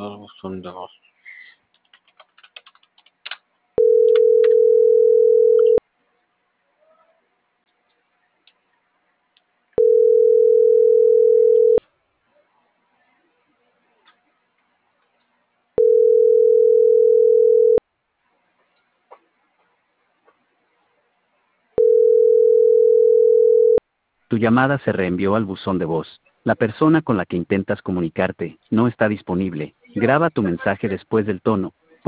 al buzón de voz. Tu llamada se reenvió al buzón de voz. La persona con la que intentas comunicarte no está disponible. Graba tu mensaje después del tono.